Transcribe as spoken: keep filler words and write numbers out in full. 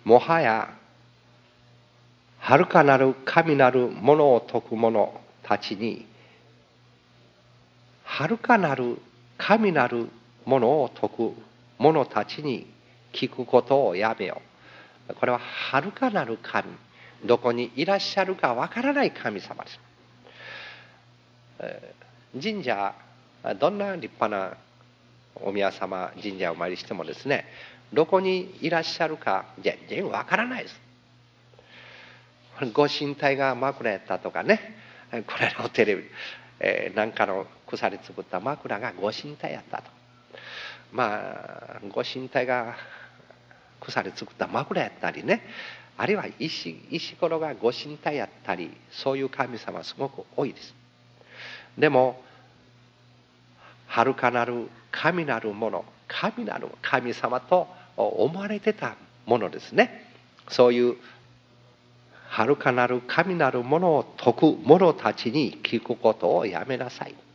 もはや遥かなる神なるものを説く者たちに、遥かなる神なるものを説く者たちに聞くことをやめよう。これは遥かなる神、どこにいらっしゃるかわからない神様です。神社、どんな立派なお宮様神社をお参りしてもですね、どこにいらっしゃるか全然わからないです。ご神体が枕やったとかね、これのテレビ、えー、なんかの鎖作った枕がご神体やったと。まあご神体が鎖作った枕やったりね、あるいは石石ころがご神体やったり、そういう神様すごく多いです。でも遥かなる神なるもの、神なる神様と思われてたものですね。そういう遥かなる神なるものを説く者たちに聞くことをやめなさい。